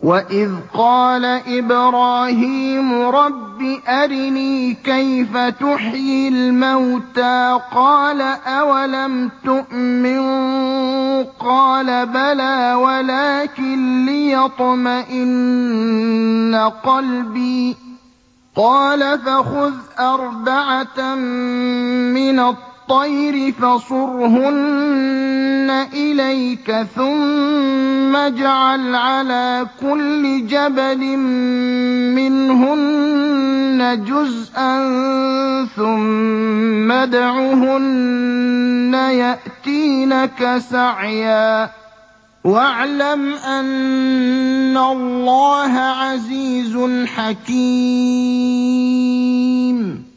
وَإِذْ قَالَ إِبْرَاهِيمُ رَبِّ أَرِنِي كَيْفَ تُحْيِي الْمَوْتَىٰ قَالَ أَوَلَمْ تُؤْمِن قَالَ بَلَىٰ وَلَٰكِن لِّيَطْمَئِنَّ قَلْبِي قَالَ فَخُذْ أَرْبَعَةً مِّنَ الطَّيْرِ فَصُرْهُنَّ إِلَيْكَ ثُمَّ اجْعَلْ عَلَىٰ كُلِّ جَبَلٍ مِّنْهُنَّ جُزْءًا ثُمَّ ادْعُهُنَّ يَأْتِينَكَ سَعْيًا وَاعْلَمْ أَنَّ اللَّهَ عَزِيزٌ حَكِيمٌ